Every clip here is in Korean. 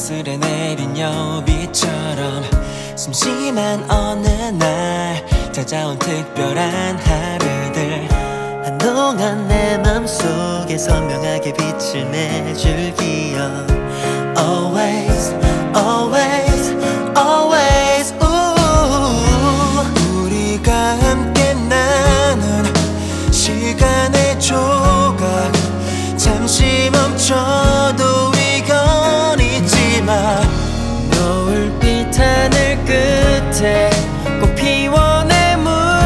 아슬아슬해 내린 여비처럼 심심한 어느 날 찾아온 특별한 하루들 한동안 내 맘속에 선명하게 빛을 내줄 기억 Always, always, always 우리가 함께 나눈 시간의 조각 잠시 멈춰도 이건 잊지 마 노을빛 하늘 끝에 꼭 피워내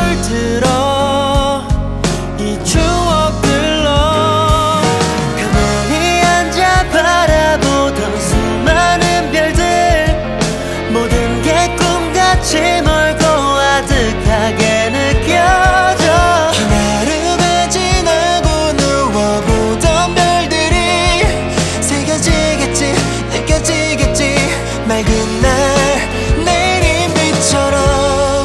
물들어 이 추억들로 가만히 앉아 바라보던 수많은 별들 모든 게 꿈같이 멀고 아득하게 느껴져 긴 하루가 지나고 누워보던 별들이 새겨지겠지 느껴지겠지 맑은 날 내린 빛처럼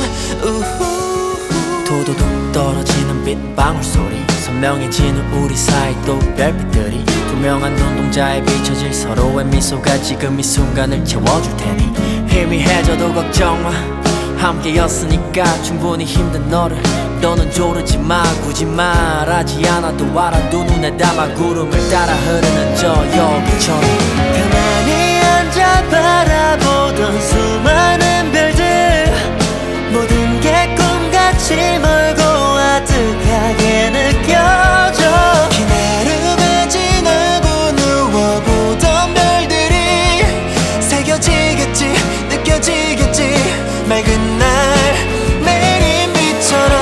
도도독 떨어지는 빗방울 소리 선명해지는 우리 사이 또 별빛들이 투명한 눈동자에 비춰질 서로의 미소가 지금 이 순간을 채워줄 테니 희미해져도 걱정 마 함께였으니까 충분히 힘든 너를 너는 조르지 마 굳이 말하지 않아도 알아 두 눈에 담아 구름을 따라 흐르는 저 여기처럼 가만히 앉아 바라보던 수많은 별들 모든 게 꿈같이 멀고 아득하게 느껴져 긴 하루가 지나고 누워보던 별들이 새겨지겠지 느껴지겠지 맑은 날 내린 빛처럼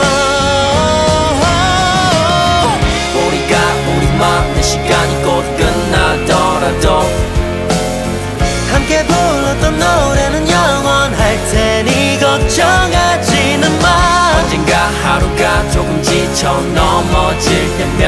우리만의 시간이 곧 끝나더라도 함께 불렀던 노래는 영원할 테니 걱정하지는 마 언젠가 하루가 조금 지쳐 넘어질 때면